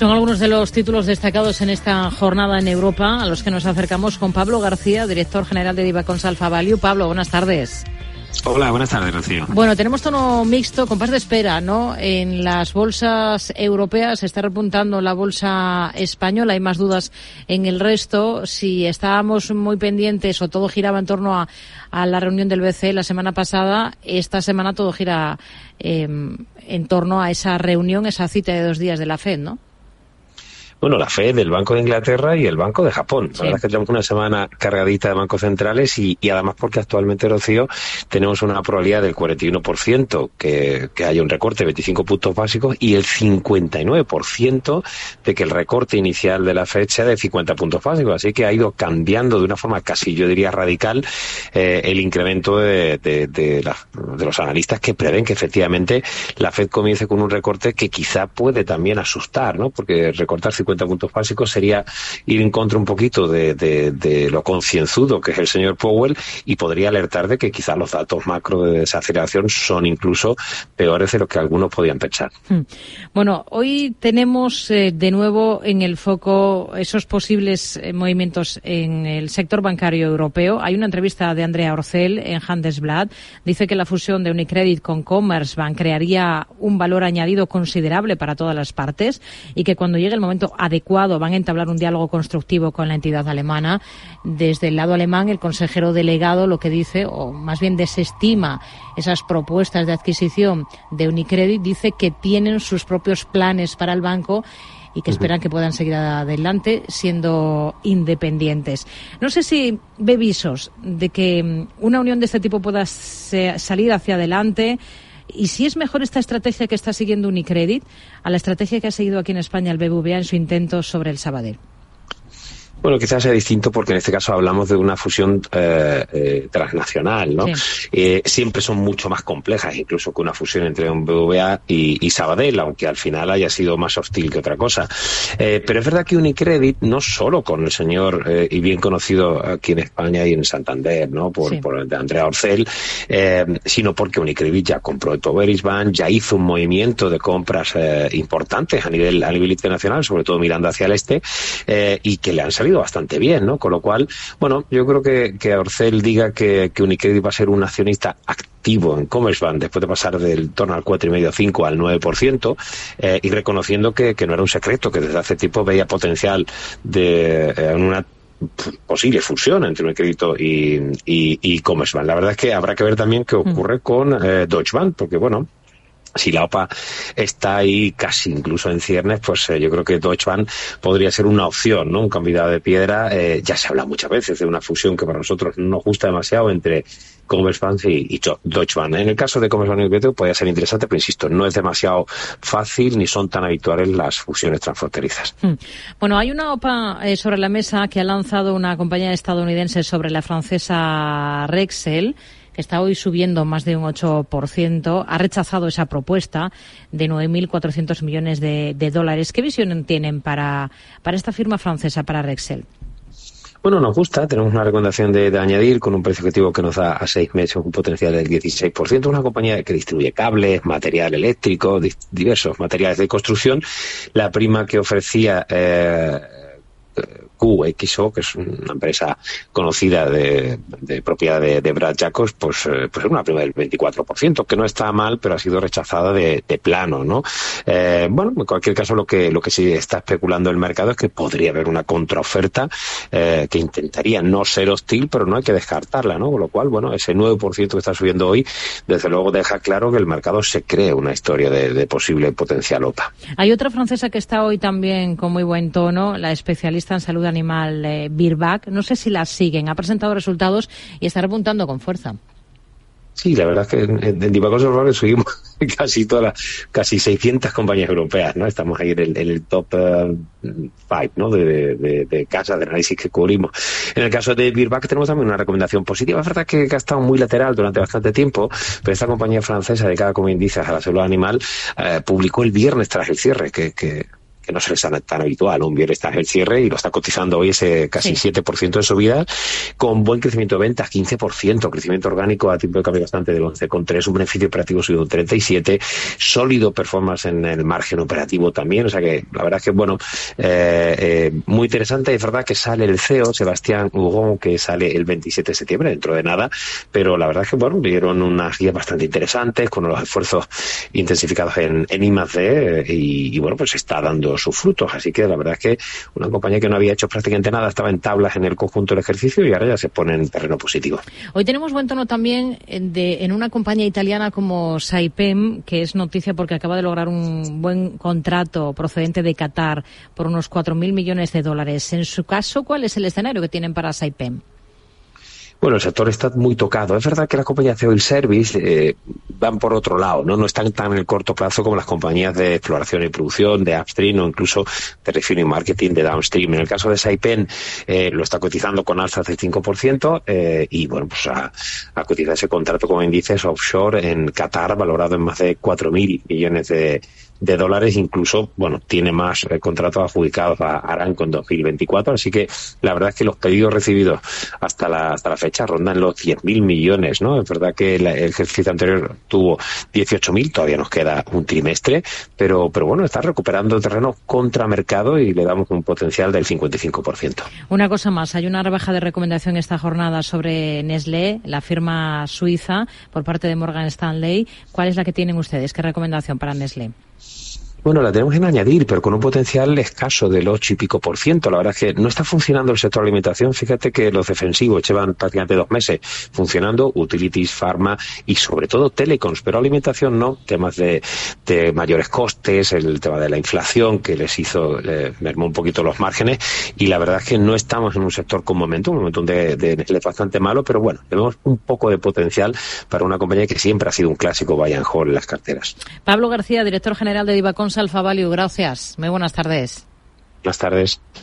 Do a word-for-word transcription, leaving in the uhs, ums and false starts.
Son algunos de los títulos destacados en esta jornada en Europa, a los que nos acercamos con Pablo García, director general de Divacons Alpha Value. Pablo, buenas tardes. Hola, buenas tardes, Rocío. Bueno, tenemos tono mixto, compás de espera, ¿no? En las bolsas europeas se está repuntando la bolsa española, hay más dudas en el resto. Si estábamos muy pendientes o todo giraba en torno a, a la reunión del B C E la semana pasada, esta semana todo gira eh, en torno a esa reunión, esa cita de dos días de la Fed, ¿no? Bueno, la Fed, el Banco de Inglaterra y el Banco de Japón. La sí. verdad es que tenemos una semana cargadita de bancos centrales y, y además porque actualmente, Rocío, tenemos una probabilidad del cuarenta y uno por ciento que, que haya un recorte de veinticinco puntos básicos y el cincuenta y nueve por ciento de que el recorte inicial de la Fed sea de cincuenta puntos básicos. Así que ha ido cambiando de una forma casi, yo diría, radical eh, el incremento de, de, de, la, de los analistas que prevén que efectivamente la Fed comience con un recorte que quizá puede también asustar, ¿no? Porque recortar cincuenta puntos básicos sería ir en contra un poquito de, de, de lo concienzudo que es el señor Powell y podría alertar de que quizás los datos macro de desaceleración son incluso peores de lo que algunos podían pensar. Bueno, hoy tenemos eh, de nuevo en el foco esos posibles eh, movimientos en el sector bancario europeo. Hay una entrevista de Andrea Orcel en Handelsblatt. Dice que la fusión de Unicredit con Commerzbank crearía un valor añadido considerable para todas las partes y que cuando llegue el momento adecuado van a entablar un diálogo constructivo con la entidad alemana. Desde el lado alemán, el consejero delegado lo que dice, o más bien desestima esas propuestas de adquisición de Unicredit, dice que tienen sus propios planes para el banco y que esperan que puedan seguir adelante siendo independientes. No sé si ve visos de que una unión de este tipo pueda salir hacia adelante. Y si es mejor esta estrategia que está siguiendo Unicredit a la estrategia que ha seguido aquí en España el B B V A en su intento sobre el Sabadell. Bueno, quizás sea distinto porque en este caso hablamos de una fusión eh, eh, transnacional, ¿no? Sí. Eh, siempre son mucho más complejas, incluso que una fusión entre un B B V A y, y Sabadell, aunque al final haya sido más hostil que otra cosa. Eh, pero es verdad que Unicredit, no solo con el señor eh, y bien conocido aquí en España y en Santander, ¿no? Por, sí. por de Andrea Orcel, eh, sino porque Unicredit ya compró el Commerzbank, ya hizo un movimiento de compras eh, importantes a nivel a nivel internacional, sobre todo mirando hacia el este, eh, y que le han salido bastante bien, ¿no? Con lo cual, bueno, yo creo que, que Orcel diga que, que Unicredit va a ser un accionista activo en Commerzbank después de pasar del torno al cuatro coma cinco, cinco al nueve por ciento, eh, y reconociendo que, que no era un secreto, que desde hace tiempo veía potencial de eh, en una posible fusión entre Unicredit y, y, y Commerzbank. La verdad es que habrá que ver también qué ocurre mm. con eh, Deutsche Bank, porque bueno, si la O P A está ahí casi incluso en ciernes, pues eh, yo creo que Deutsche Bank podría ser una opción, ¿no? Un convidado de piedra. Eh, ya se habla muchas veces de una fusión que para nosotros no nos gusta demasiado entre Commerzbank y, y Deutsche Bank. En el caso de Commerzbank y Unicredit podría ser interesante, pero insisto, no es demasiado fácil ni son tan habituales las fusiones transfronterizas. Hmm. Bueno, hay una O P A eh, sobre la mesa que ha lanzado una compañía estadounidense sobre la francesa Rexel, que está hoy subiendo más de un ocho por ciento, ha rechazado esa propuesta de nueve mil cuatrocientos millones de, de dólares. ¿Qué visión tienen para, para esta firma francesa, para Rexel? Bueno, nos gusta, tenemos una recomendación de, de añadir con un precio objetivo que nos da a seis meses un potencial del dieciséis por ciento, una compañía que distribuye cables, material eléctrico, di- diversos materiales de construcción. La prima que ofrecía eh, Q X O, que es una empresa conocida de, de propiedad de, de Brad Jacobs, pues, eh, pues es una prima del veinticuatro por ciento, que no está mal, pero ha sido rechazada de, de plano, ¿no? Eh, bueno, en cualquier caso, lo que lo que sí está especulando el mercado es que podría haber una contraoferta eh, que intentaría no ser hostil, pero no hay que descartarla, ¿no? Con lo cual, bueno, ese nueve por ciento que está subiendo hoy, desde luego deja claro que el mercado se cree una historia de, de posible potencial O P A. Hay otra francesa que está hoy también con muy buen tono, la especialista en salud animal eh, Virbac. No sé si la siguen, ha presentado resultados y está repuntando con fuerza. Sí, la verdad es que en, en Divacons Alpha Value seguimos casi todas las, casi seiscientas compañías europeas, ¿no? Estamos ahí en el, en el top cinco, uh, ¿no? De, de, de casas de análisis que cubrimos. En el caso de Virbac tenemos también una recomendación positiva. Es verdad que ha estado muy lateral durante bastante tiempo, pero esta compañía francesa dedicada como índices a la salud animal eh, publicó el viernes tras el cierre que, que que no se les tan, tan habitual. Un viernes está en el cierre y lo está cotizando hoy ese casi sí. siete por ciento de subida, con buen crecimiento de ventas, quince por ciento, crecimiento orgánico a tipo de cambio bastante del once coma tres, un beneficio operativo subido un treinta y siete, sólido performance en el margen operativo también, o sea que la verdad es que, bueno, eh, eh, muy interesante. Es verdad que sale el C E O, Sebastián Hugon, que sale el veintisiete de septiembre, dentro de nada, pero la verdad es que, bueno, dieron unas guías bastante interesantes con los esfuerzos intensificados en, en I más D y, y, bueno, pues está dando sus frutos, así que la verdad es que una compañía que no había hecho prácticamente nada, estaba en tablas en el conjunto del ejercicio y ahora ya se pone en terreno positivo. Hoy tenemos buen tono también de, en una compañía italiana como Saipem, que es noticia porque acaba de lograr un buen contrato procedente de Qatar por unos cuatro mil millones de dólares. En su caso, ¿cuál es el escenario que tienen para Saipem? Bueno, el sector está muy tocado. Es verdad que las compañías de oil service eh, van por otro lado, ¿no? No están tan en el corto plazo como las compañías de exploración y producción, de upstream o incluso de refining y marketing, de downstream. En el caso de Saipem, eh, lo está cotizando con alzas del cinco por ciento eh, y, bueno, pues a, a cotizar ese contrato con índices offshore en Qatar, valorado en más de cuatro mil millones de de dólares, incluso, bueno, tiene más eh, contratos adjudicados a Aramco en dos mil veinticuatro, así que la verdad es que los pedidos recibidos hasta la hasta la fecha rondan los diez mil millones, ¿no? Es verdad que la, el ejercicio anterior tuvo dieciocho mil, todavía nos queda un trimestre, pero pero bueno, está recuperando terreno contra mercado y le damos un potencial del cincuenta y cinco por ciento. Una cosa más, hay una rebaja de recomendación esta jornada sobre Nestlé, la firma suiza, por parte de Morgan Stanley. ¿Cuál es la que tienen ustedes? ¿Qué recomendación para Nestlé? Bueno, la tenemos en añadir, pero con un potencial escaso del ocho y pico por ciento. La verdad es que no está funcionando el sector de alimentación. Fíjate que los defensivos llevan prácticamente dos meses funcionando, utilities, pharma y sobre todo telecoms, pero alimentación no, temas de, de mayores costes, el tema de la inflación que les hizo, eh, mermó un poquito los márgenes y la verdad es que no estamos en un sector con momentum, un momentum de, de, de bastante malo, pero bueno, tenemos un poco de potencial para una compañía que siempre ha sido un clásico buy and hold en las carteras. Pablo García, director general de Divacons Alpha Value, gracias. Muy buenas tardes. Buenas tardes.